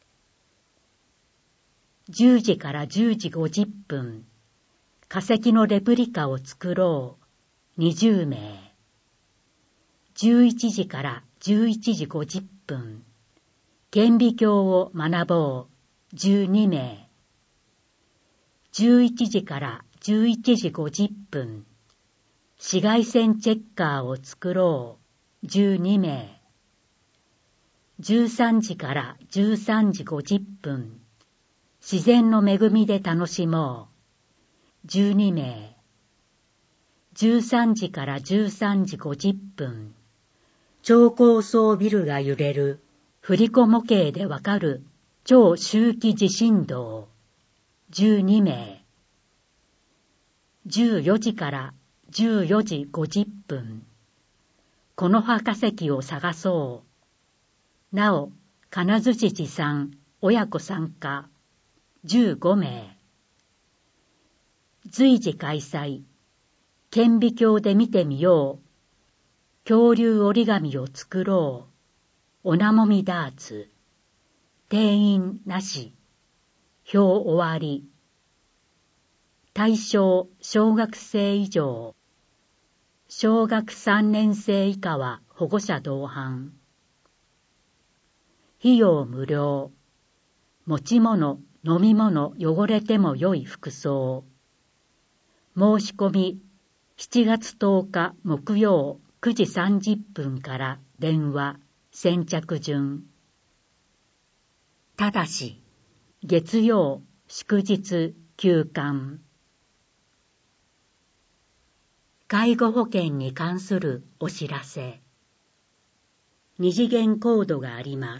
。10時から10時50分、化石のレプリカを作ろう、20名。11時から11時50分、顕微鏡を学ぼう、12名。11時から11時50分、紫外線チェッカーを作ろう、12名。13時から13時50分、自然の恵みで楽しもう、12名。13時から13時50分、超高層ビルが揺れる、振り子模型でわかる超周期地震動、12名。14時から14時50分、この葉化石を探そう。なお、 金槌持参親子参加15名。随時開催。顕微鏡で見てみよう。恐竜折り紙を作ろう。おなもみダーツ。定員なし。表終わり。対象小学生以上。小学3年生以下は保護者同伴。費用無料。持ち物、飲み物汚れても良い服装。申し込み7月10日木曜9時30分から電話、先着順。ただし、月曜、祝日、休館。介護保険に関するお知らせ。二次元コードがあります。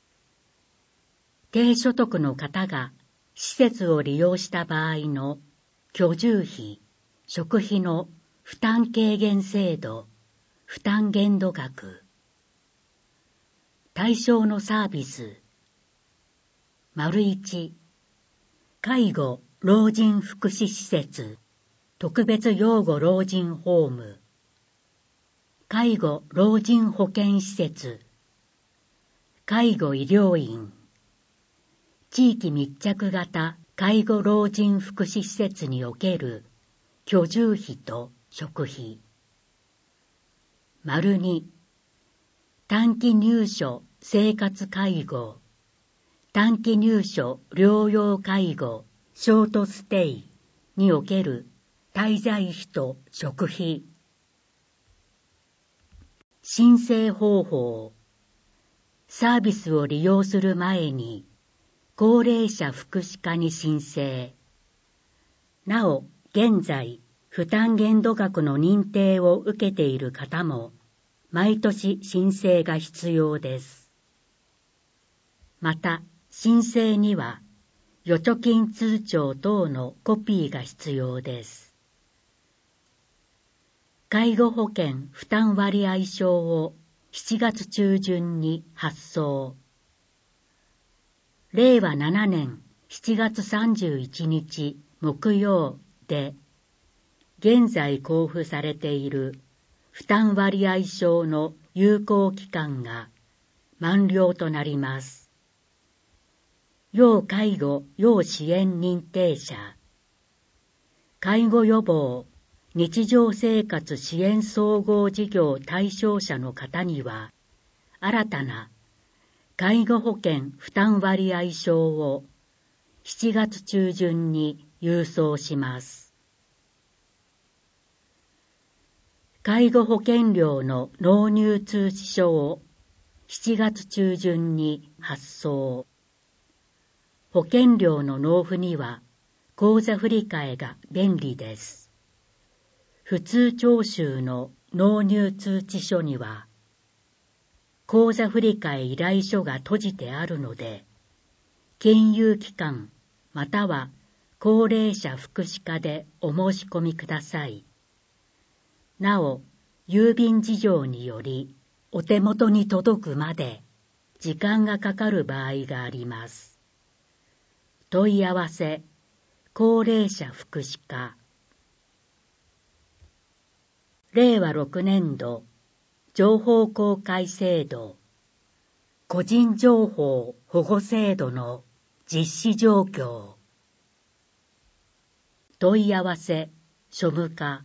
低所得の方が施設を利用した場合の居住費、食費の負担軽減制度、負担限度額。対象のサービス。1、介護老人福祉施設、特別養護老人ホーム。介護老人保健施設。介護医療院。地域密着型介護老人福祉施設における居住費と食費。2、短期入所生活介護、短期入所療養介護ショートステイにおける滞在費と食費。申請方法。サービスを利用する前に高齢者福祉課に申請。なお、現在、負担限度額の認定を受けている方も、毎年申請が必要です。また、申請には、預貯金通帳等のコピーが必要です。介護保険負担割合証を7月中旬に発送。令和7年7月31日木曜で、現在交付されている負担割合証の有効期間が満了となります。要介護・要支援認定者、介護予防・日常生活支援総合事業対象者の方には、新たな介護保険負担割合証を7月中旬に郵送します。介護保険料の納入通知書を7月中旬に発送。保険料の納付には口座振替が便利です。普通徴収の納入通知書には、口座振替依頼書が閉じてあるので、金融機関または高齢者福祉課でお申し込みください。なお、郵便事情によりお手元に届くまで時間がかかる場合があります。問い合わせ、高齢者福祉課。令和6年度情報公開制度、個人情報保護制度の実施状況。問い合わせ、庶務課。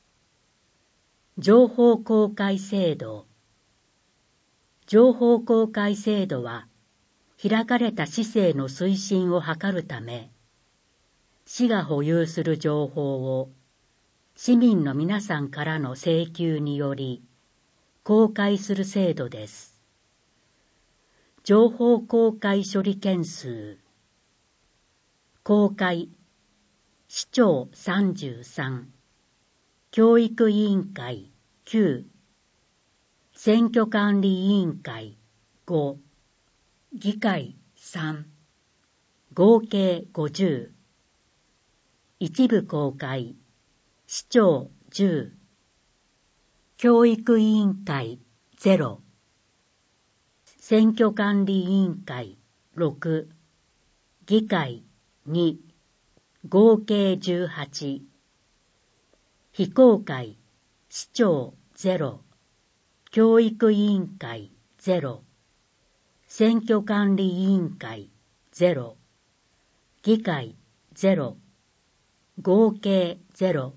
情報公開制度。情報公開制度は、開かれた市政の推進を図るため、市が保有する情報を市民の皆さんからの請求により公開する制度です。情報公開処理件数。公開、市長33、教育委員会9、選挙管理委員会5、議会3、合計50。一部公開、市長10、教育委員会0。 選挙管理委員会6、議会2、合計18、非公開、市長0、教育委員会0、選挙管理委員会0、議会0、合計0、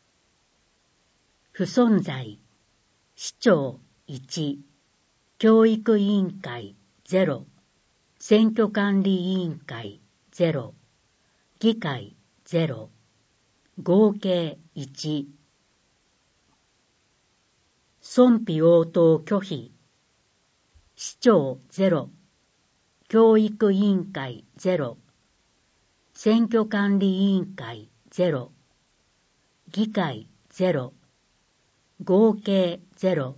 不存在、市長1、教育委員会0、選挙管理委員会0、議会0、合計1、賛否応答拒否、市長0、教育委員会0、選挙管理委員会0、議会0、合計0、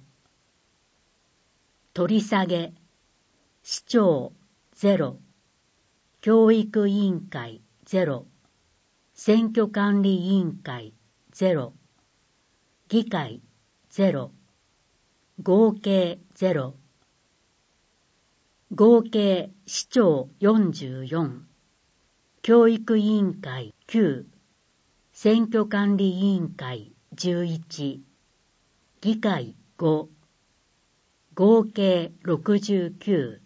取り下げ、市長0、教育委員会0、選挙管理委員会0、議会0、合計0、合計市長44、教育委員会9、選挙管理委員会11、議会5、合計69。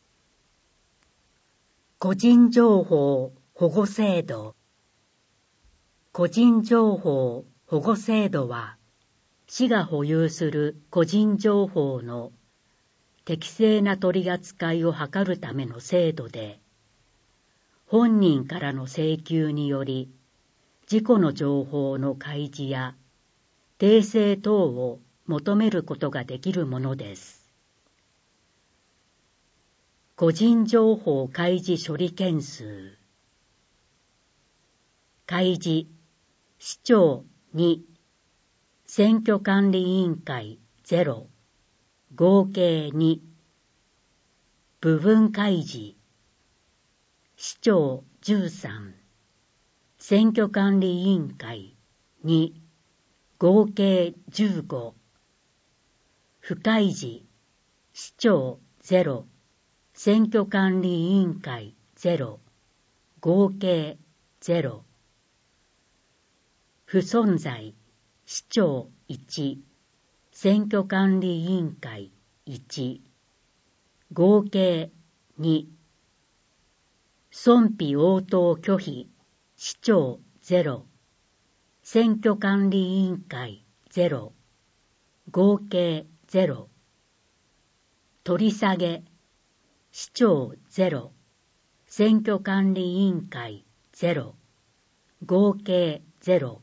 個人情報保護制度。個人情報保護制度は、市が保有する個人情報の適正な取り扱いを図るための制度で、本人からの請求により、自己の情報の開示や訂正等を求めることができるものです。個人情報開示処理件数。開示、市長2、選挙管理委員会0、合計2。部分開示、市長13、選挙管理委員会2、合計15。不開示、市長0、選挙管理委員会0、合計0。不存在、市長1、選挙管理委員会1、合計2。賛否応答拒否、市長0、選挙管理委員会0、合計0。取り下げ、市長0、選挙管理委員会0、合計0。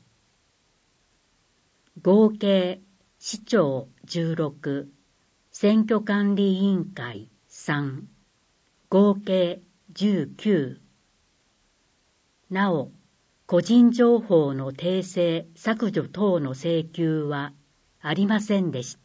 合計市長16、選挙管理委員会3、合計19。なお、個人情報の訂正・削除等の請求はありませんでした。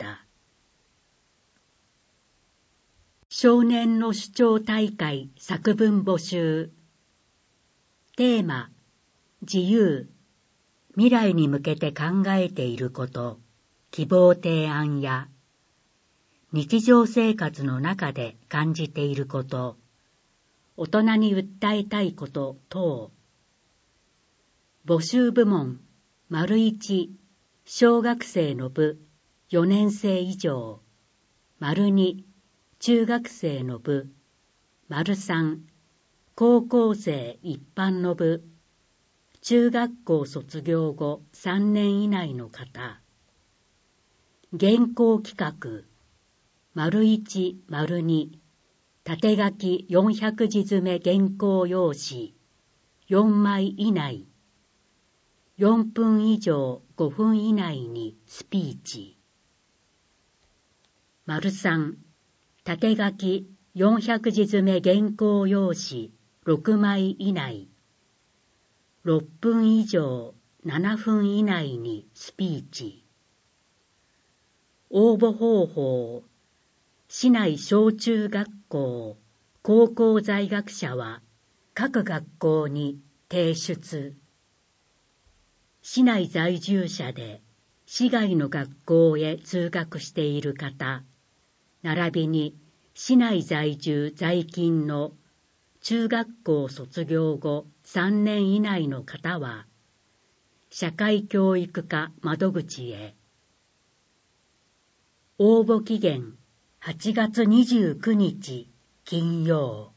少年の主張大会作文募集。テーマ、自由。未来に向けて考えていること、希望提案や、日常生活の中で感じていること、大人に訴えたいこと等。募集部門、1、小学生の部、4年生以上、2、中学生の部、3、高校生一般の部、中学校卒業後3年以内の方。原稿企画、1、2、縦書き400字詰め原稿用紙、4枚以内。4分以上5分以内にスピーチ。3、縦書き400字詰め原稿用紙6枚以内。6分以上7分以内にスピーチ。応募方法、市内小中学校、高校在学者は各学校に提出。市内在住者で市外の学校へ通学している方、並びに市内在住在勤の中学校卒業後3年以内の方は、社会教育課窓口へ。応募期限8月29日金曜。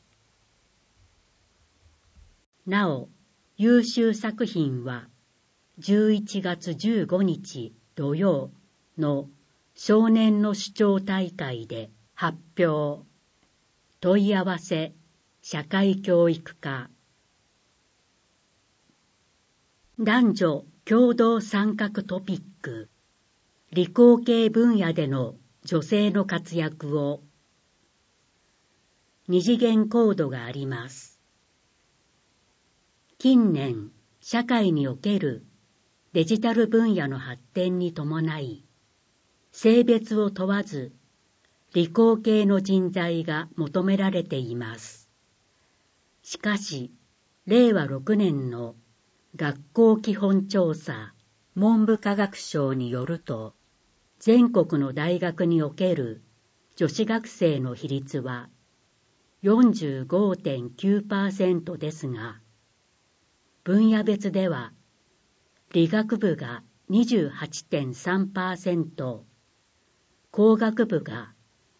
なお、優秀作品は11月15日土曜の少年の主張大会で発表。問い合わせ社会教育課。男女共同参画トピック。理工系分野での女性の活躍を。二次元コードがあります。近年、社会におけるデジタル分野の発展に伴い、性別を問わず、理工系の人材が求められています。しかし、令和6年の学校基本調査文部科学省によると、全国の大学における女子学生の比率は 45.9% ですが、分野別では理学部が 28.3%、工学部が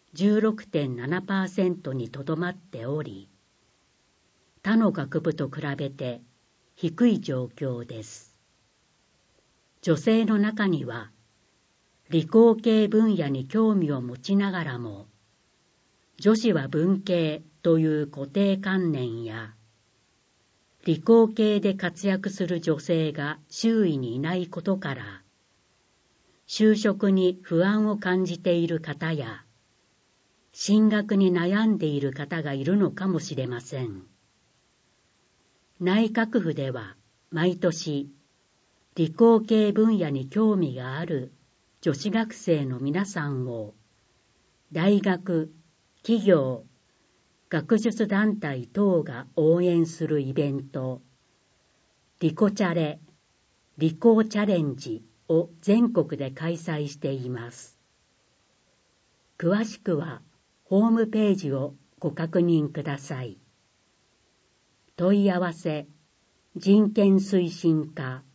16.7% にとどまっており、他の学部と比べて低い状況です。女性の中には、理工系分野に興味を持ちながらも、女子は文系という固定観念や、理工系で活躍する女性が周囲にいないことから、就職に不安を感じている方や、進学に悩んでいる方がいるのかもしれません。内閣府では毎年、理工系分野に興味がある女子学生の皆さんを、大学、企業、学術団体等が応援するイベント、リコチャレ、理工チャレンジを全国で開催しています。詳しくは、ホームページをご確認ください。問い合わせ、人権推進課